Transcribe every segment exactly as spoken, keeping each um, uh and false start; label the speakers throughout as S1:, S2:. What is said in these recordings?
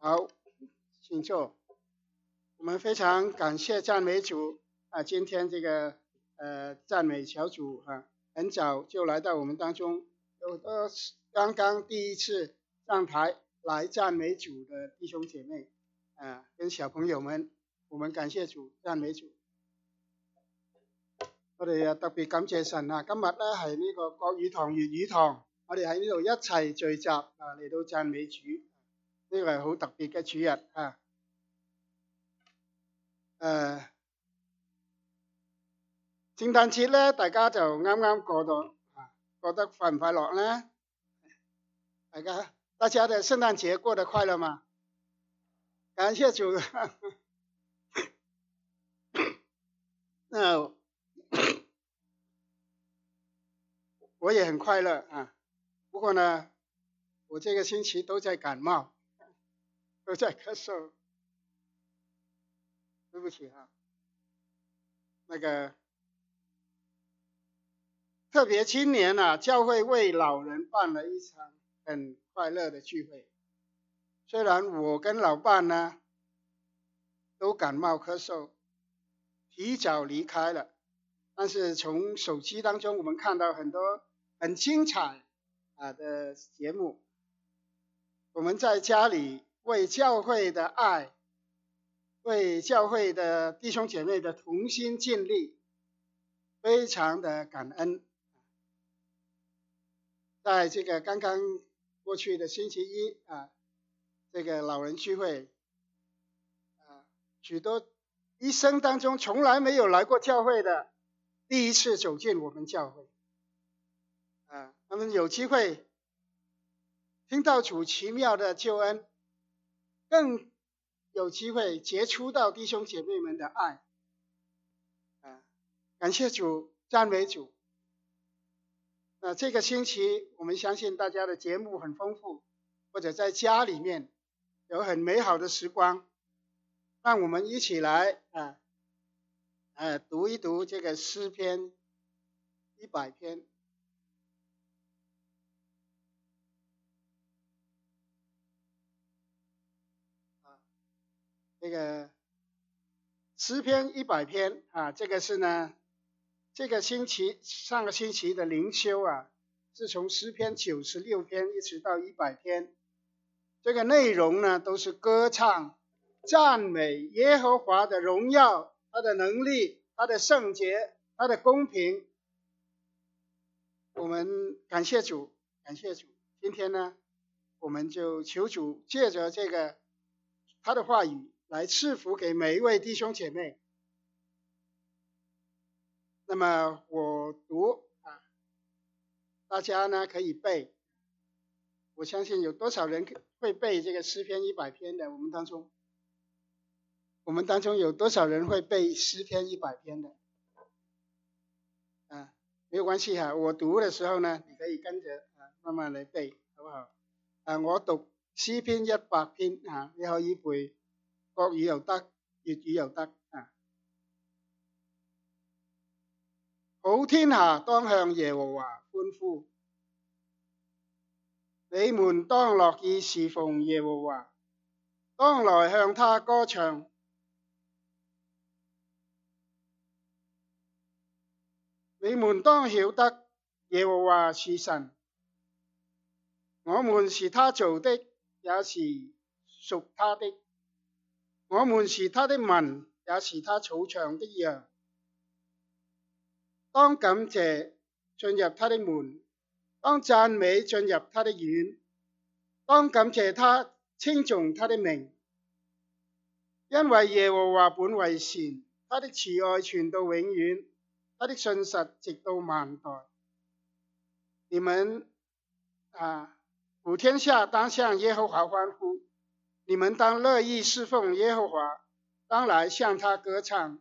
S1: 好，请坐。我们非常感谢赞美主啊！今天这个呃赞美小组啊，很早就来到我们当中，有的刚刚第一次上台来赞美主的弟兄姐妹啊，跟小朋友们，我們感謝主，讚美主。我哋特別感謝神啊！今日咧係呢個國語堂、粵語堂，我哋喺呢度一齊聚集啊嚟到讚美主，呢、這個係好特別嘅主日啊！誒，聖誕節咧，大家就啱啱過到啊，過得快唔快樂咧？大家大家的聖誕節過得快樂嗎？感謝主。那我也很快樂啊，不過呢，我這個星期都在感冒，都在咳嗽，對不起啊。那個特別今年啊，教會為老人辦了一場很快樂的聚會，雖然我跟老伴呢都感冒咳嗽，提早離開了，但是從手機當中我們看到很多很精彩啊的節目，我們在家裏為教會的愛，為教會的弟兄姐妹的同心盡力，非常的感恩。在這個剛剛過去的星期一啊，這個老人聚會啊，許多一生當中從來沒有來過教會的，第一次走進我們教會啊，他們有機會聽到主奇妙的救恩，更有機會接觸到弟兄姐妹們的愛啊！感謝主，讚美主。那這個星期我們相信大家的節目很豐富，或者在家裡面有很美好的時光，讓我們一起來啊啊讀一讀這個詩篇一百篇。這個詩篇一百篇啊，這個是呢，這個星期上個星期的靈修啊，是從詩篇九十六篇一直到一百篇，這個內容呢都是歌唱、讚美耶和華的榮耀、他的能力、他的聖潔、他的公平。我們感謝主，感謝主。今天呢，我們就求主借着這個他的話語來賜福給每一位弟兄姐妹。那麼我讀啊，大家呢可以背。我相信有多少人會背這個詩篇一百篇的？我們當中，我們當中有多少人會背詩篇一百篇的？啊，沒有關係哈，我讀的時候呢，你可以跟着啊慢慢來背，好不好？啊，我讀詩篇一百篇啊，你可以背。國語又得，粵語又得啊！好天下當向耶和華歡呼，你們當樂意侍奉耶和華，當來向他歌唱。你們當曉得耶和華是神，我們是他造的，也是屬他的。我們是他的民，也是他草場的羊。當感謝進入他的門，當讚美進入他的院，當感謝他，稱頌他的名。因為耶和華本為善，他的慈愛傳到永遠，他的信實直到萬代。你們啊，普天下當向耶和華歡呼。你們當樂意侍奉耶和華，當來向他歌唱。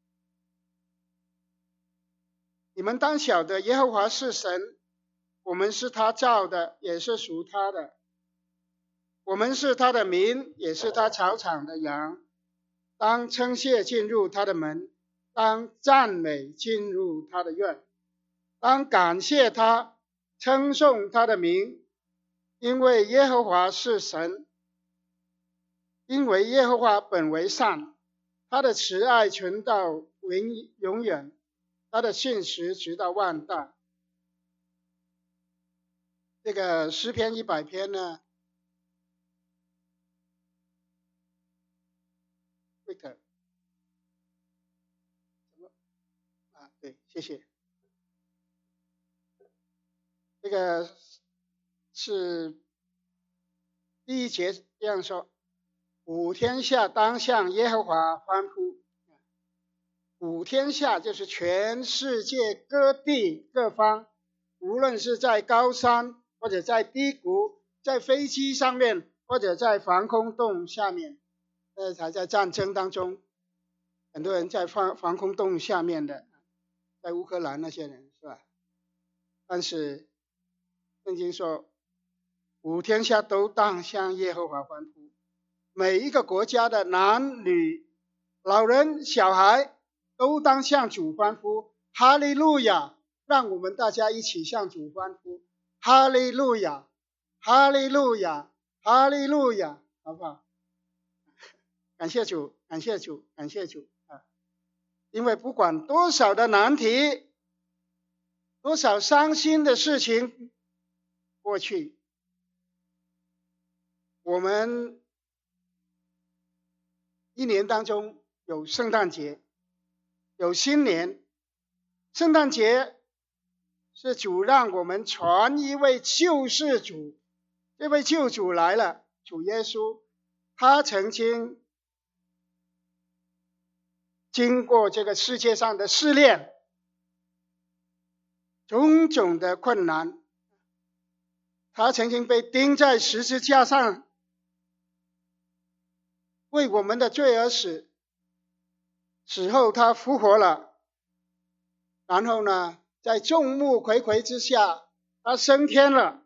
S1: 你們當曉得耶和華是神，我們是他造的，也是屬他的。我們是他的民，也是他草場的羊。當稱謝進入他的門，當讚美進入他的院，當感謝他，稱頌他的名，因為耶和華是神。 因为耶和华本为善，他的慈爱存到永远，他的信实直到万代。这个诗篇一百篇呢 ，Victor， 啊，对，谢谢。这个是第一节这样说：普天下当向耶和华欢呼。普天下就是全世界各地各方，无论是在高山或者在低谷，在飞机上面或者在防空洞下面，呃，还在战争当中，很多人在防防空洞下面的，在乌克兰那些人是吧？但是圣经说，普天下都当向耶和华欢呼，每一个国家的男女、老人、小孩都当向主欢呼，哈利路亚！让我们大家一起向主欢呼，哈利路亚，哈利路亚，哈利路亚，好不好？感谢主，感谢主，感谢主啊！因为不管多少的难题，多少伤心的事情过去，我们一年当中有圣诞节，有新年。圣诞节是主让我们传一位救世主，这位救主来了，主耶稣，他曾经经过这个世界上的试炼，种种的困难，他曾经被钉在十字架上，为我们的罪而死，死后他复活了，然后呢，在众目睽睽之下，他升天了，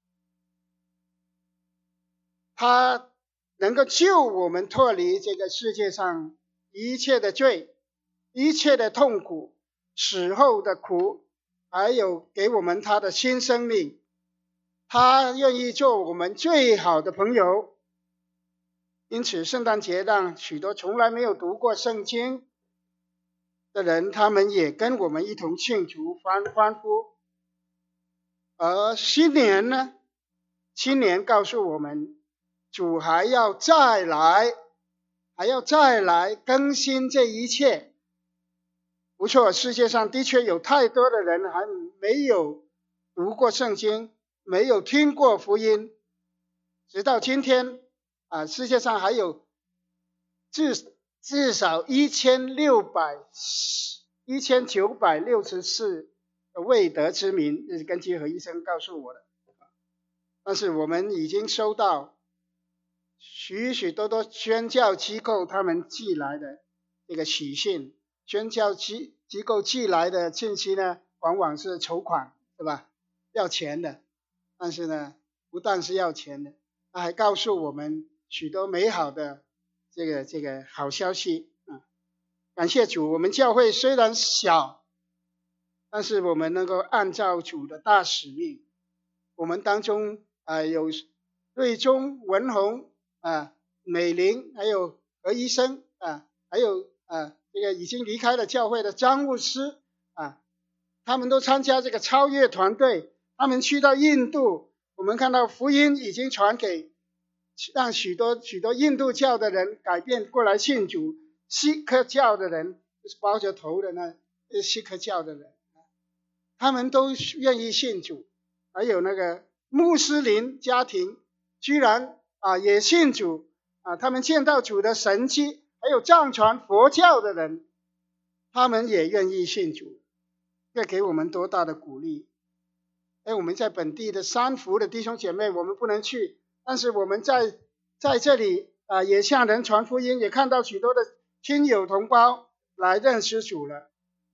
S1: 他能够救我们脱离这个世界上一切的罪，一切的痛苦，死后的苦，还有给我们他的新生命。他愿意做我们最好的朋友。因此圣诞节让许多从来没有读过圣经的人，他们也跟我们一同庆祝欢欢呼。而新年呢，新年告诉我们，主还要再来，还要再来更新这一切。不错，世界上的确有太多的人还没有读过圣经，没有听过福音。直到今天啊，世界上还有至至少一千六百一千九百六十四个未得之民，这是根据何医生告诉我的。但是我们已经收到许许多多宣教机构他们寄来的这个喜信，宣教机机构寄来的信息呢，往往是筹款，是吧？要钱的。但是呢，不但是要钱的，他还告诉我们许多美好的这个这个好消息啊！感谢主，我们教会虽然小，但是我们能够按照主的大使命，我们当中啊、呃、有瑞忠、文宏啊、美玲，还有何医生啊，还有啊这个已经离开了教会的张牧师啊，他们都参加这个超越团队。他们去到印度，我们看到福音已经传给，让许多许多印度教的人改变过来信主，锡克教的人就是包着头的那锡克教的人，他们都愿意信主。还有那个穆斯林家庭居然啊也信主啊，他们见到主的神迹，还有藏传佛教的人，他们也愿意信主，这给我们多大的鼓励！哎，我们在本地的三福的弟兄姐妹，我们不能去，但是我们在在这里啊、呃，也向人传福音，也看到许多的亲友同胞来认识主了。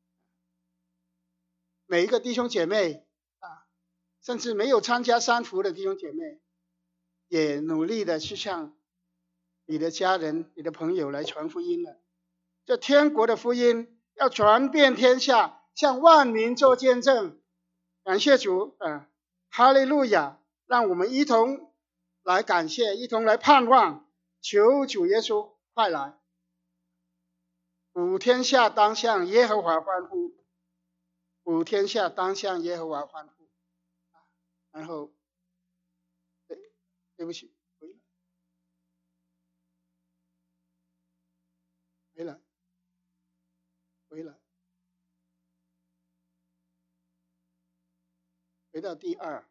S1: 每一个弟兄姐妹啊，甚至没有参加三福的弟兄姐妹，也努力的去向你的家人、你的朋友来传福音了。这天国的福音要传遍天下，向万民做见证。感谢主啊，哈利路亚！让我们一同来感谢，一同来盼望， 求主耶稣快来，普天下当向耶和华欢呼，普天下当向耶和华欢呼。然后，对，对不起，回来，回来，回来，回到第二。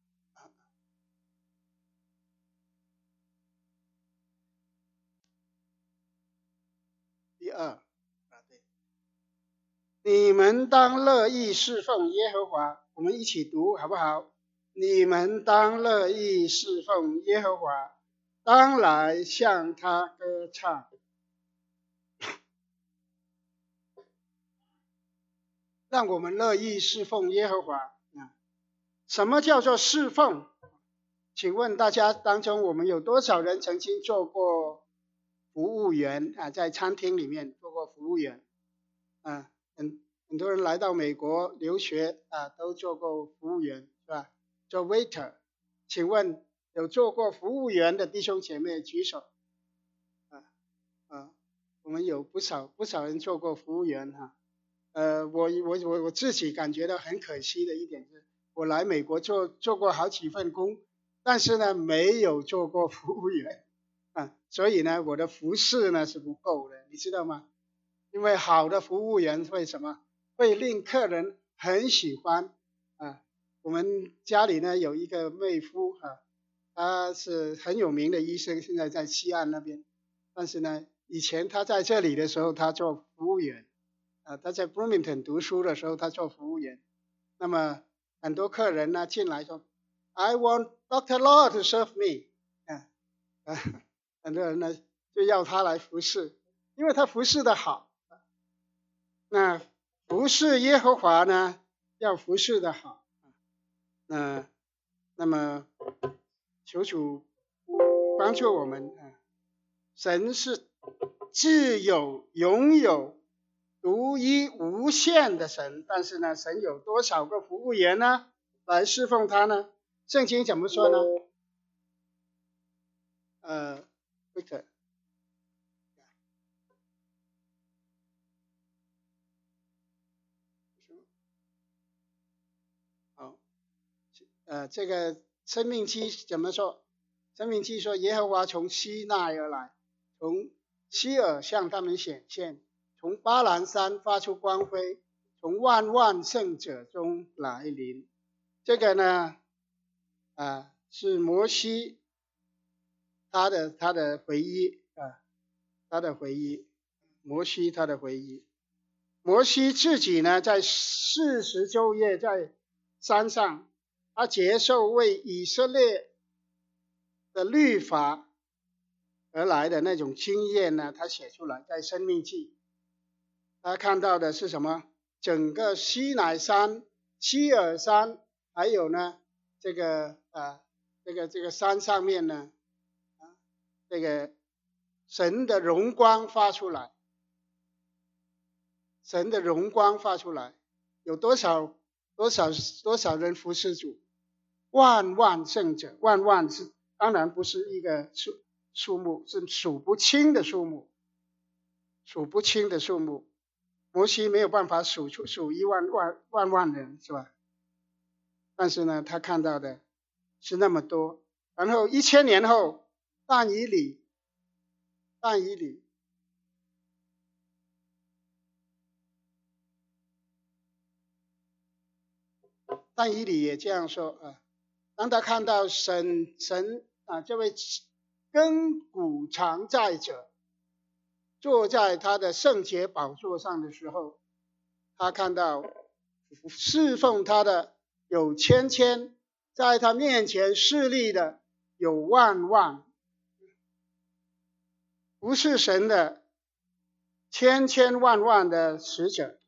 S1: 第二，你们当乐意侍奉耶和华。我们一起读好不好？你们当乐意侍奉耶和华，当来向他歌唱。让我们乐意侍奉耶和华。什么叫做侍奉？请问大家当中，我们有多少人曾经做过服务员啊？在餐厅里面做过服务员啊？很很多人来到美国留学啊，都做过服务员，是吧？做 waiter。请问有做过服务员的弟兄姐妹举手。啊啊，我们有不少不少人做过服务员哈、啊。呃，我我我我自己感觉到很可惜的一点是，我来美国做做过好几份工，但是呢没有做过服务员啊，所以呢我的服饰呢是不够的，你知道吗？因为好的服务员会什么？会令客人很喜欢啊。我们家里呢有一个妹夫啊，他是很有名的医生，现在在西岸那边，但是呢以前他在这里的时候他做服务员。啊，他在 Bloomington 读书的时候，他做服务员。那么很多客人呢进来说 ，I want Doctor Law to serve me。啊啊，很多人呢就要他来服侍，因为他服侍的好。那服侍耶和华呢，要服侍的好。那那么求主帮助我们啊，神是自有永有。独一无限的神，但是呢，神有多少个服务员呢？来侍奉他呢？圣经怎么说呢？呃 ，Victor， 好，呃，这个生命记怎么说？生命记说，耶和华从西奈而来，从西尔向他们显现。从巴兰山发出光辉，从万万圣者中来临。这个呢，啊，是摩西他的他的回忆啊，他的回忆，摩西他的回忆。摩西自己呢，在四十昼夜在山上，他接受为以色列的律法而来的那种经验呢，他写出来，在申命记。他看到的是什么？整个西乃山、西尔山，还有呢，这个啊，这个这个山上面呢，啊，这个神的荣光发出来，神的荣光发出来，有多少多少多少人服侍主？万万圣者，万万是当然不是一个数数目，是数不清的数目，数不清的数目。摩西没有办法数出数一万万万万人，是吧？但是呢，他看到的是那么多。然后一千年后，但以理，但以理，但以理也这样说啊。当他看到神神啊这位亘古常在者坐在他的圣洁宝座上的时候，他看到侍奉他的有千千，在他面前侍立的有万万，不是神的千千万万的使者。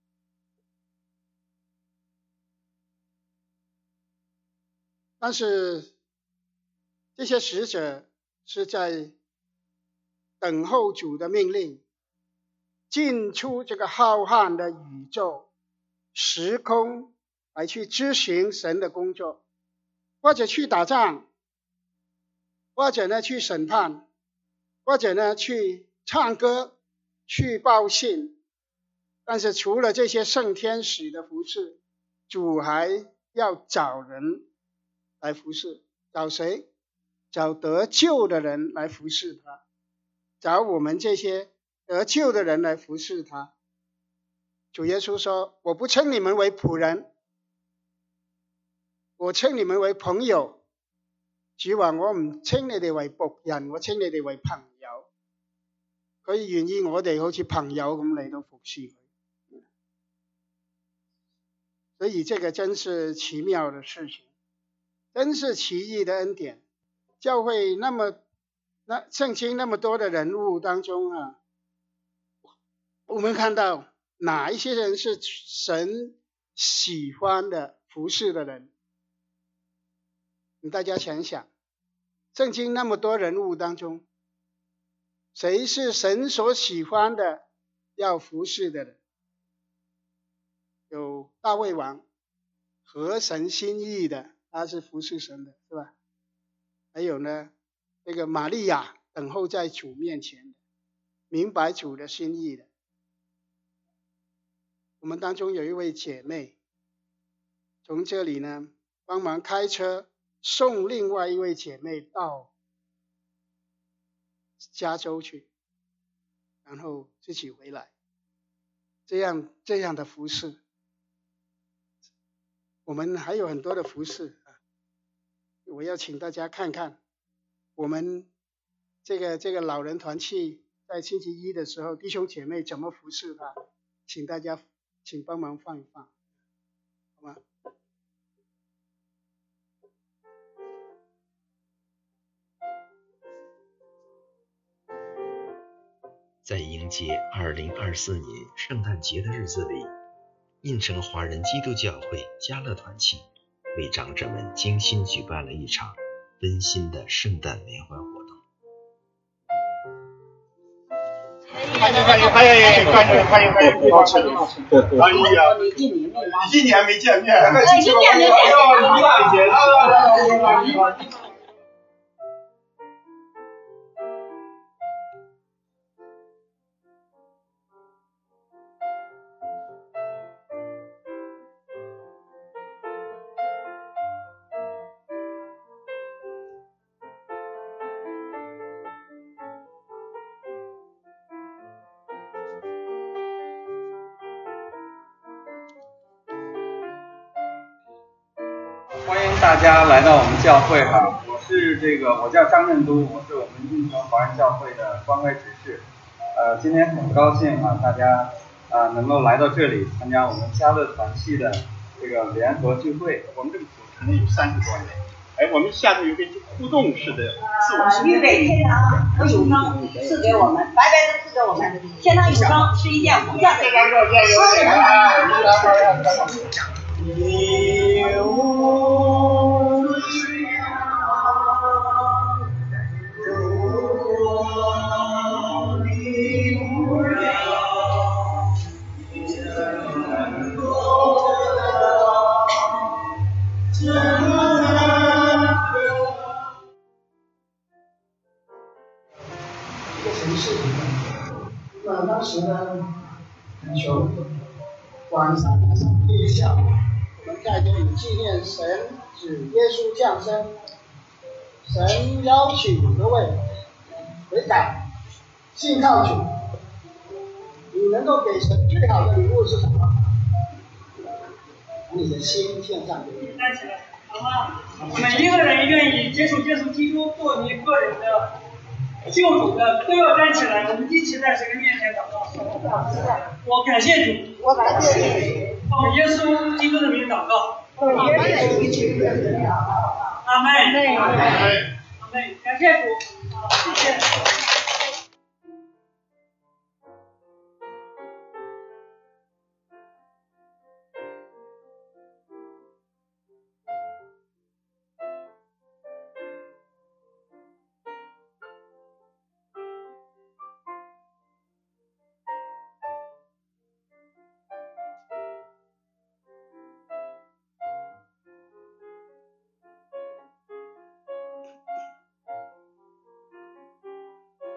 S1: 但是这些使者是在等候主的命令，进出这个浩瀚的宇宙时空，来去执行神的工作，或者去打仗，或者呢去审判， 或者呢去唱歌，去报信。但是除了这些圣天使的服侍，主还要找人来服侍。找谁？找得救的人来服侍他，找我们这些得救的人来服侍他。主耶稣说，我不称你们为仆人，我稱你們為朋友。主話我唔稱你哋為僕人，我稱你哋為朋友。佢願意我哋好似朋友咁嚟到服侍佢。所以這個真是奇妙的事情，真是奇異的恩典。教會那麼那聖經那麼多的人物當中啊，我們看到哪一些人是神喜歡的服侍的人？大家想想，聖經那麼多人物當中，誰是神所喜歡的要服侍的人？有大衛王，合神心意的，他是服侍神的，是吧？還有呢，這個瑪利亞等候在主面前的，明白主的心意的。我們當中有一位姐妹，從這裡呢幫忙開車送另外一位姐妹到加州去，然後自己回來，這樣這樣的服侍。我們還有很多的服侍，我要請大家看看我們這個這個老人團契在星期一的時候，弟兄姐妹怎麼服侍他，請大家請幫忙放一放，好嗎？
S2: 在迎接二零二四年圣誕節的日子裡，印城華人基督教會嘉樂團契為長者們精心舉辦了一場溫馨的聖誕聯歡活動。
S3: 歡迎歡迎歡迎歡迎歡迎歡迎！好吃好吃！哎呀，你一年一年沒見面，哎，一年沒見面，一年沒見。
S4: 欢迎大家来到我们教会哈，我是这个我叫张任都，我是我们印城华人教会的关怀执事。呃，今天很高兴啊，大家啊能够来到这里参加我们嘉乐团契的这个联合聚会。
S3: 我们这个组成有三十多年，哎，我们下头有个互动式的自我
S5: 预备天堂和永生赐给我们，白白的赐给我们，天堂永生是一件无价的事。
S1: 那当时呢很穷，晚上夜校，我们在这里纪念神使耶稣降生，神邀请各位悔改信靠主。你能够给神最好的礼物是什么？把你的心献上给他。
S6: 站起来，好吗？每一个人愿意接受耶稣基督做你个人的救主的，都要站起来，我们一起在神的面前祷告。我感谢主，
S5: 我感谢主，
S6: 奉耶稣基督的名祷告。
S5: 奉耶稣基督的名祷告。
S6: 阿门。
S5: 阿门。
S6: 阿门。感谢主，好，谢谢。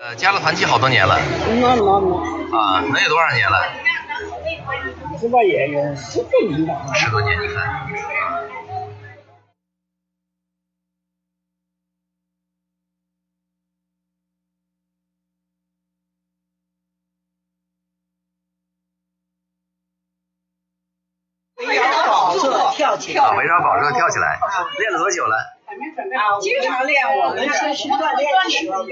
S2: 呃，加了团契好多年了。
S7: 那那那
S2: 啊，能有多少年了？
S7: 这吧也有十多年吧。
S2: 十多年，你看。
S7: 围绕宝座跳起来，
S2: 围绕宝座跳起来，练了多久了？
S7: 经常练，我们是是锻炼的时候。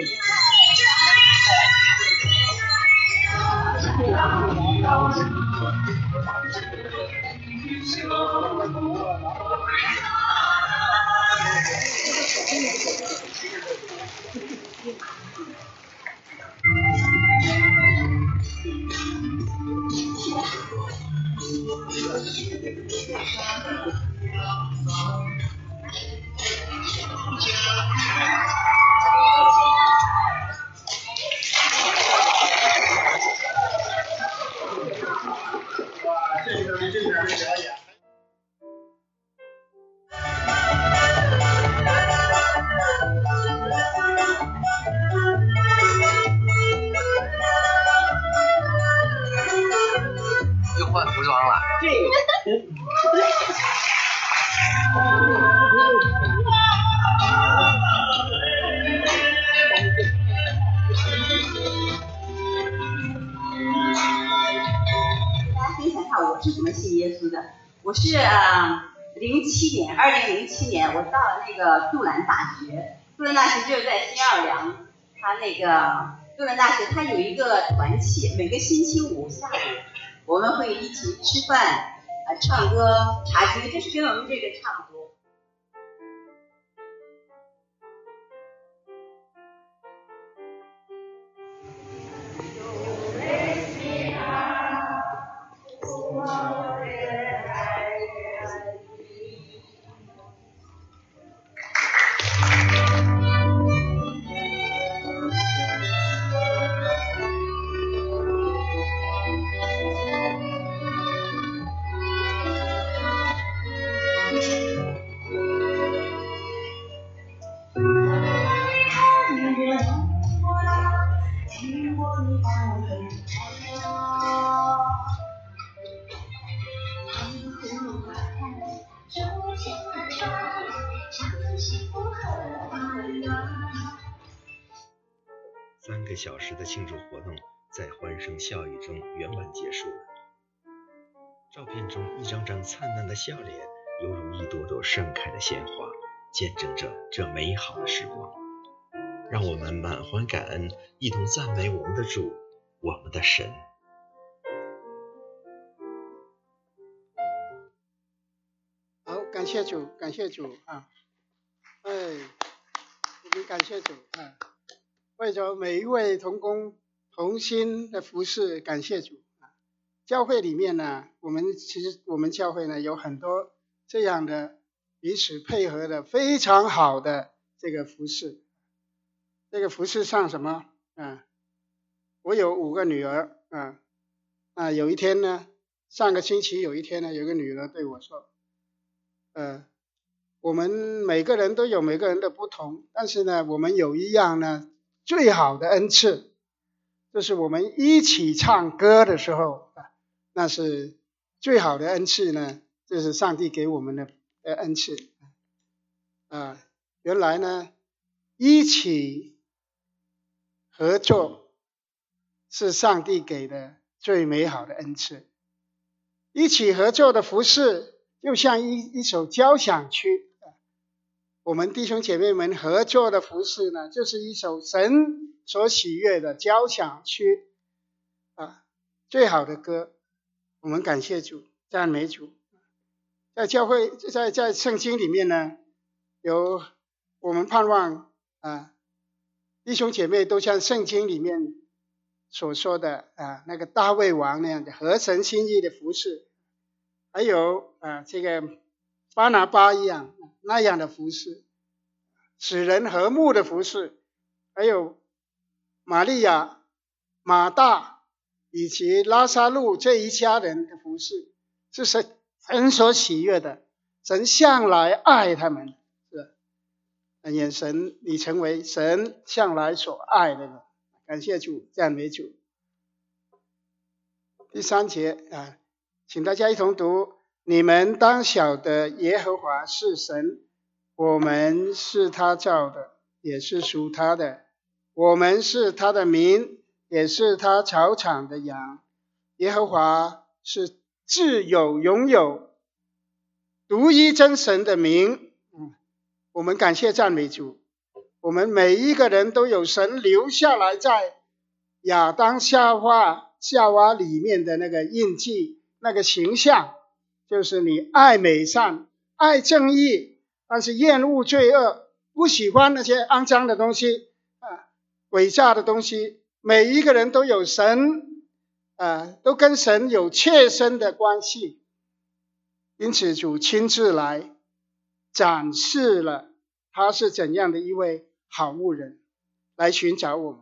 S2: 又换服装了。
S7: 对。
S5: 分享一下我是怎么信耶稣的。我是呃零七年，二零零七年，我到了那个杜兰大学。杜兰大学就是在新奥尔良，它那个杜兰大学它有一个团契，每个星期五下午我们会一起吃饭、呃唱歌、查经，就是跟我们这个差不多。
S2: 三个小时的庆祝活动在欢声笑语中圆满结束了。照片中一张张灿烂的笑脸，犹如一朵朵盛开的鲜花，见证着这美好的时光。让我们满怀感恩，一同赞美我们的主，我们的神。
S1: 好，感谢主，感谢主啊！哎，我们感谢主啊！为着每一位同工同心的服侍，感谢主啊！教会里面呢，我们其实我们教会呢有很多这样的彼此配合的非常好的这个服侍。这个服侍上什么啊？我有五个女儿啊啊！有一天呢，上个星期有一天呢，有个女儿对我说，呃，我们每个人都有每个人的不同，但是呢，我们有一样呢最好的恩赐，就是我们一起唱歌的时候，那是最好的恩赐呢，就是上帝给我们的恩赐啊。原来呢，一起合作是上帝给的最美好的恩赐。一起合作的服事，就像一一首交响曲。我们弟兄姐妹们合作的服事呢，就是一首神所喜悦的交响曲啊，最好的歌。我们感谢主，赞美主。在教会，在在圣经里面呢，有我们盼望啊，弟兄姐妹都像圣经里面所说的啊，那个大卫王那样的合神心意的服事，还有啊这个巴拿巴一样那样的服事，使人和睦的服事，还有玛利亚、马大以及拉撒路这一家人的服事，是神神所喜悦的，神向来爱他们，是愿神你成为神向来所爱的人。 感谢主，赞美主。第三节啊，请大家一同读：你们当晓得耶和华是神，我们是他造的，也是属他的，我们是他的民，也是他草场的羊。耶和华是自有永有独一真神的名。嗯，我们感谢赞美主，我们每一个人都有神留下来在亚当夏娃夏娃里面的那个印记，那个形象，就是你爱美善，爱正义，但是厌恶罪恶，不喜欢那些肮脏的东西啊，诡诈的东西。每一个人都有神啊，都跟神有切身的关系。因此主亲自来展示了他是怎样的一位好牧人，来寻找我们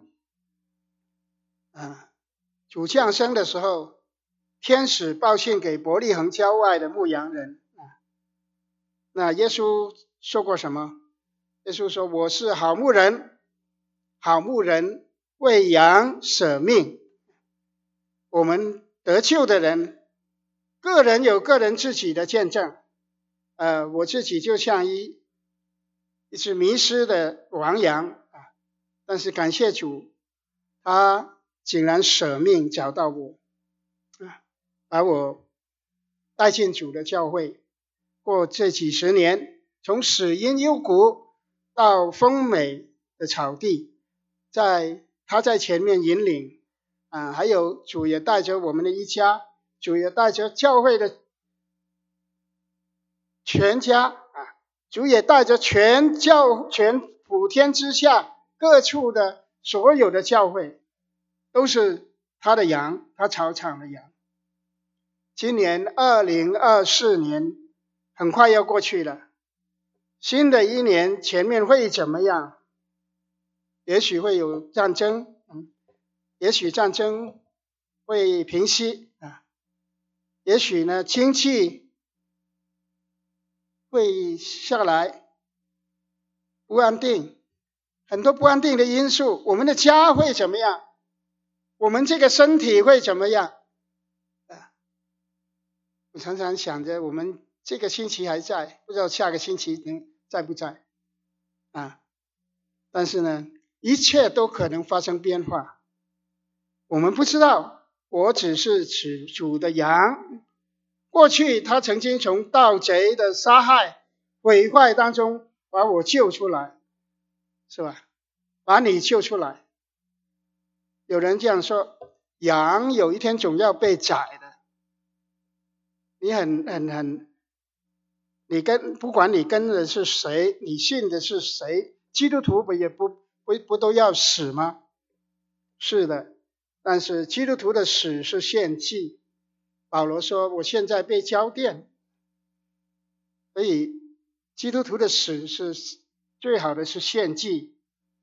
S1: 啊。主降生的时候，天使报信给伯利恒郊外的牧羊人啊。那耶稣说过什么？耶稣说：我是好牧人，好牧人为羊舍命。我们得救的人，个人有个人自己的见证。呃，我自己就像一一只迷失的亡羊啊，但是感谢主，他竟然舍命找到我，啊，把我带进主的教会。过这几十年，从死荫幽谷到丰美的草地，在他在前面引领啊，还有主也带着我们的一家，主也带着教会的全家啊，主也带着全教全普天之下各处的所有的教会，都是他的羊，他草场的羊。今年二零二四年很快要过去了，新的一年前面会怎么样？也许会有战争，嗯，也许战争会平息啊，也许呢经济会下来，不安定，很多不安定的因素。我们的家会怎么样？我们这个身体会怎么样？啊，我常常想着，我们这个星期还在，不知道下个星期能在不在啊？但是呢，一切都可能发生变化。我们不知道，我只是主的羊。过去他曾经从盗贼的杀害、毁坏当中把我救出来，是吧？把你救出来。有人这样说，羊有一天总要被宰的。你很很很，你跟不管你跟的是谁，你信的是谁，基督徒不也不不不都要死吗？是的，但是基督徒的死是献祭。保罗说：“我现在被交奠。”所以基督徒的死是最好的是献祭，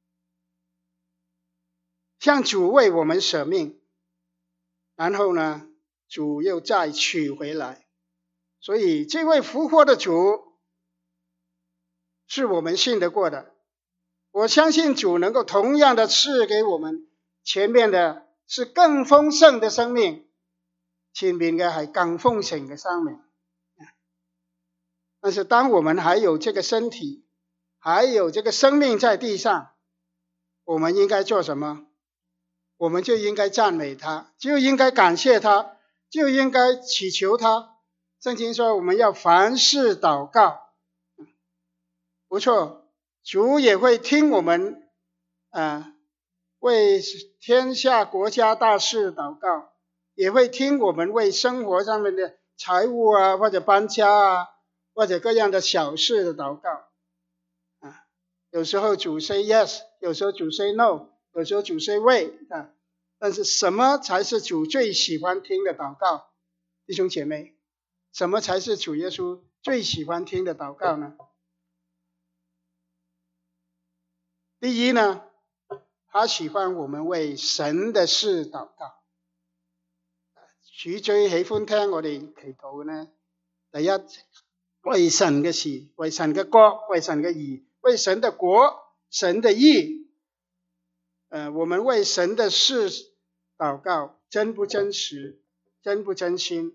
S1: 向主为我们舍命，然后呢，主又再取回来。所以这位复活的主是我们信得过的。我相信主能够同样的赐给我們前面的是更豐盛的生命，前面嘅係更豐盛嘅生命。但是當我們還有這個身體，還有這個生命在地上，我們應該做什麼？我們就應該讚美他，就應該感謝他，就應該祈求他。聖經說我們要凡事禱告。不錯，主也會聽我們啊，為天下國家大事禱告，也會聽我們為生活上面的財務啊，或者搬家啊，或者各樣的小事的禱告啊。有時候主 say yes， 有時候主 say no， 有時候主 say wait 啊。但是什麼才是主最喜歡聽的禱告？弟兄姐妹，什麼才是主耶穌最喜歡聽的禱告呢？第一呢，他喜歡我們為神的事禱告。主最喜歡聽我哋祈禱呢，第一，為神嘅事，為神嘅國，為神嘅義，為神的國，神的義。 呃，我们为神的事祷告，真不真实，真不真心？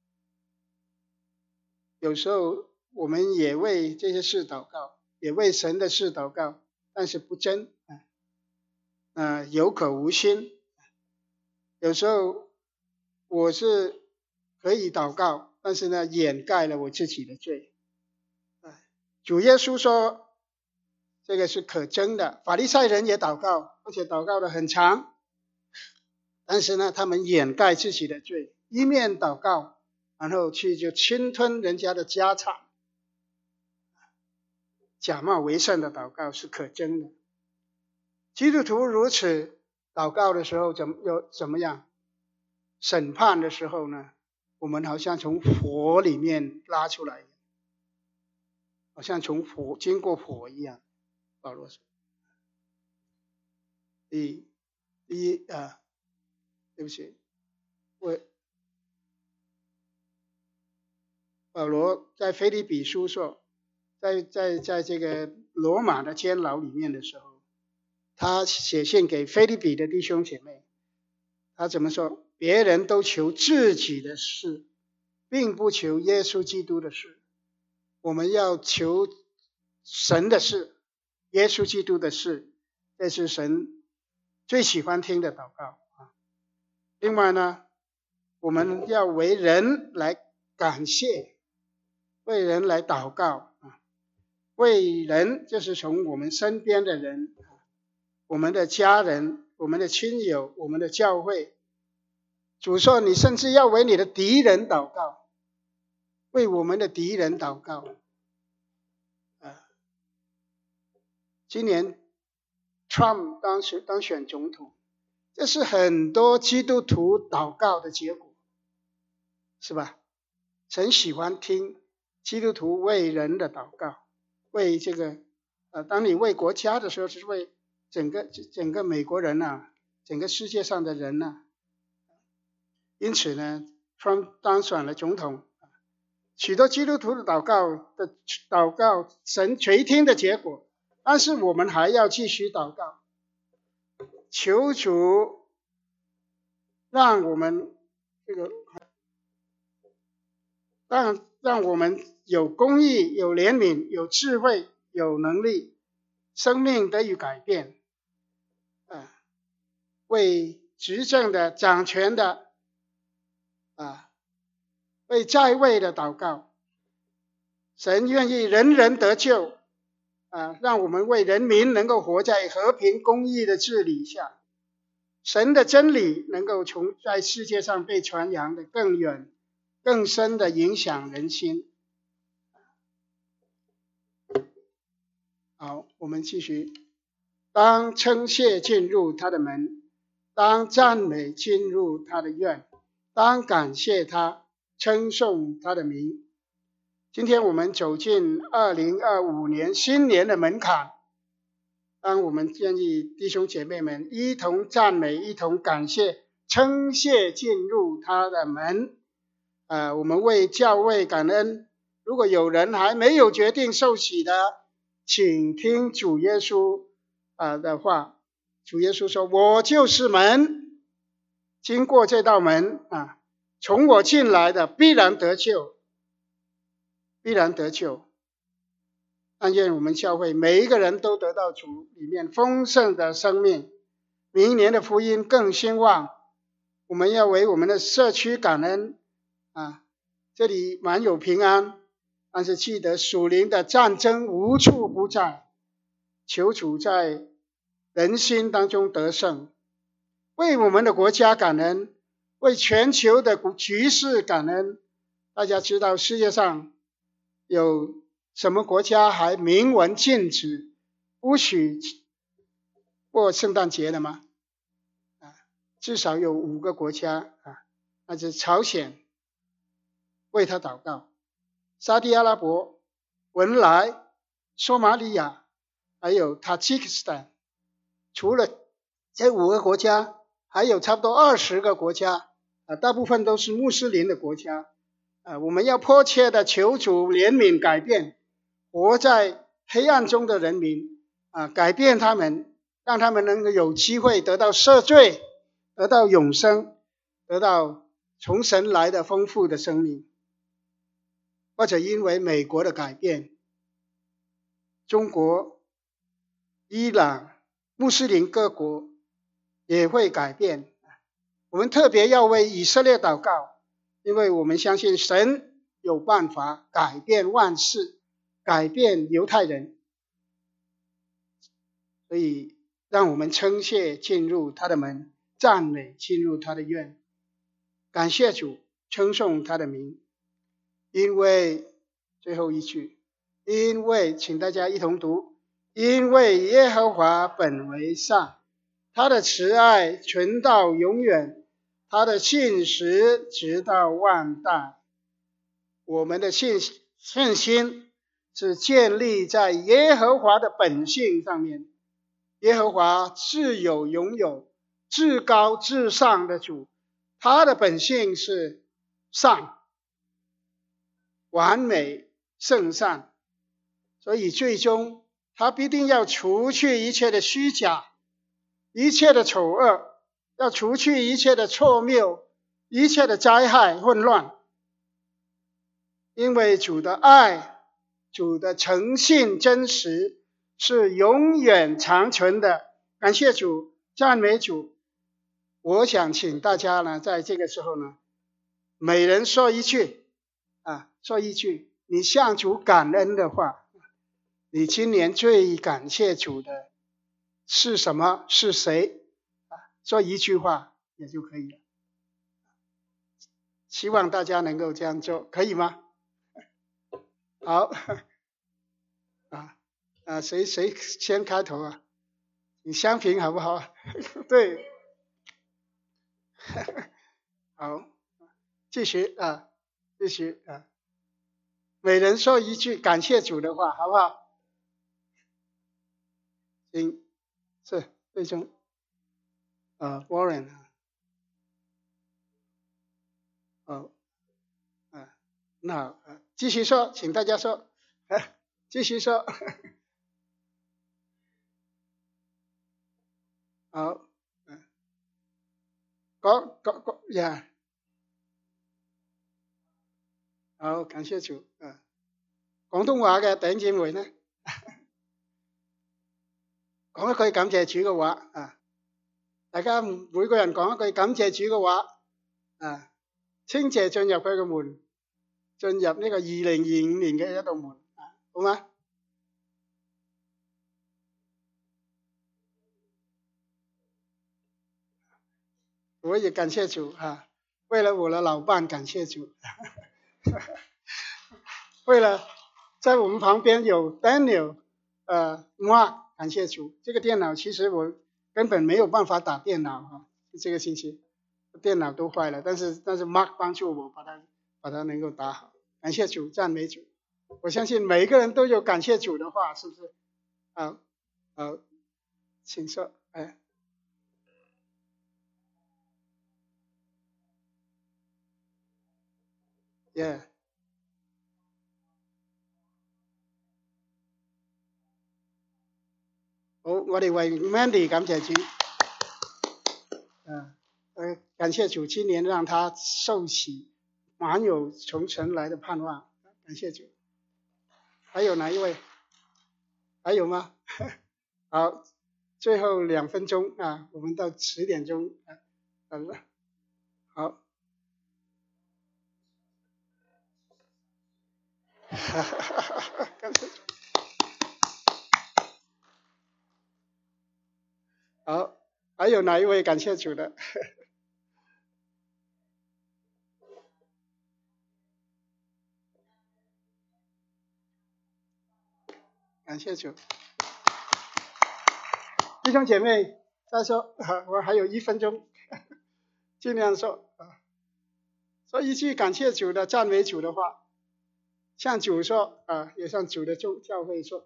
S1: 有时候我们也为这些事祷告，也为神的事祷告，但是不真，啊、呃，有口无心。有时候我是可以祷告，但是呢，掩盖了我自己的罪。主耶稣说，这个是可憎的。法利赛人也祷告，而且祷告的很长，但是呢，他们掩盖自己的罪，一面祷告，然后去就侵吞人家的家产，假冒为善的祷告是可憎的。基督徒如此祷告的时候，怎么又怎么样？审判的时候呢，我们好像从火里面拉出来，好像从火经过火一样。保罗说，第第一啊，对不起，我保罗在腓立比书说，在在在这个罗马的监牢里面的时候，他写信给腓立比的弟兄姐妹，他怎么说？别人都求自己的事，并不求耶稣基督的事。我们要求神的事，耶稣基督的事，这是神最喜欢听的祷告。另外呢，我们要为人来感谢，为人来祷告。为人就是从我们身边的人，我们的家人，我们的亲友，我们的教会。主说，你甚至要为你的敌人祷告，为我们的敌人祷告。啊，今年 Trump 当选当选总统，这是很多基督徒祷告的结果，是吧？神喜欢听基督徒为人的祷告，为这个呃，当你为国家的时候，是为整个整个美国人啊，整个世界上的人啊。因此呢 ，Trump 当选了总统，许多基督徒的祷告的祷告，神垂听的结果。但是我们还要继续祷告，求主让我们这个让让我们有公义、有怜悯、有智慧、有能力，生命得以改变。啊，为执政的、掌权的。啊，为在位的祷告，神愿意人人得救，啊，让我们为人民能够活在和平公义的治理下，神的真理能够从在世界上被传扬的更远、更深的影响人心。好，我们继续。当称谢进入他的门，当赞美进入他的院。当感谢他，称颂他的名。今天我们走进二零二五年新年的门槛，当我们建议弟兄姐妹们一同赞美，一同感谢，称谢进入他的门。呃，我们为教会感恩。如果有人还没有决定受洗的，请听主耶稣啊的话。主耶稣说：“我就是门。”经过这道门啊，从我进来的必然得救，必然得救。但愿我们教会每一个人都得到主里面丰盛的生命，明年的福音更兴旺。我们要为我们的社区感恩啊，这里满有平安，但是记得属灵的战争无处不在，求主在人心当中得胜。为我们的国家感恩，为全球的局势感恩。大家知道世界上有什么国家还明文禁止不许过圣诞节的吗？啊，至少有五个国家啊，那是朝鲜，为他祷告；沙地阿拉伯、文莱、索马利亚，还有塔吉克斯坦。除了这五个国家，还有差不多二十个国家，啊，大部分都是穆斯林的国家，啊，我们要迫切的求主怜悯改变活在黑暗中的人民，啊，改变他们， 让他们能够有机会得到赦罪，得到永生，得到从神来的丰富的生命。或者因为美国的改变，中国、伊朗、穆斯林各国也会改变。我们特别要为以色列祷告，因为我们相信神有办法改变万事，改变犹太人。所以让我们称谢进入他的门，赞美进入他的院，感谢主，称颂他的名。因为最后一句，因为请大家一同读，因为耶和华本为善，他的慈爱存到永远，他的信实直到万代。我们的信信心是建立在耶和华的本性上面。耶和华自有永有，至高至上的主，他的本性是善，完美圣善，所以最终他必定要除去一切的虚假，一切的丑恶，要除去一切的错谬，一切的灾害混乱。因为主的爱，主的诚信真实是永远长存的。感谢主，赞美主。我想请大家呢，在这个时候呢，每人说一句啊，说一句你向主感恩的话。你今年最感谢主的是什么？是谁？啊，说一句话也就可以了。希望大家能够这样做，可以吗？好，啊啊，谁谁先开头啊？你相平好不好？对，好，继续啊，继续啊，每人说一句感谢主的话，好不好？行，是最终，呃 ，Warren 啊，哦，啊，那好，啊，继续说，请大家说，啊，继续说，好，嗯，講講講呀，好，感謝主，啊，廣東話嘅弟兄姊妹呢？講一句感謝主嘅話啊！大家每個人講一句感謝主嘅話啊！稱謝進入佢嘅門，進入呢個二零二五年嘅一道門啊！好嗎？我也感謝主啊！為了我的老伴感謝主，為了在我們旁邊有 Daniel， 呃 Mark。感謝主，這個電腦其實我根本沒有辦法打電腦哈，這個星期電腦都壞了，但是但是 Mark 幫助我把它把它能夠打好，感謝主，讚美主。我相信每一個人都有感謝主的話，是不是？好，好，請說，哎，耶。好，我哋為 Mandy 感謝主，呃呃，感謝主，今年讓他受洗，滿有從神來的盼望，感謝主。還有哪一位？還有嗎？好，最後兩分鐘啊，我們到十點鐘啊，好了，好。感謝主。好，還有哪一位感謝主的？感謝主。弟兄姐妹，再說，我還有一分鐘，盡量說啊，說一句感謝主的、讚美主的話，向主說啊，也向主的眾教會說。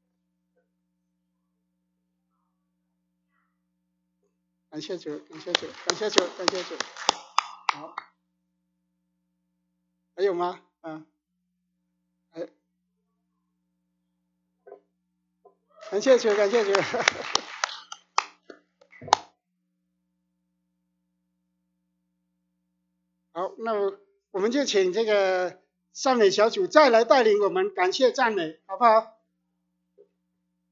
S1: 感謝主，感謝主，感謝主，感謝主。好，還有嗎？啊，還感謝主，感謝主。 好，那我们就请这个赞美小组再来带领我们感谢赞美，好不好？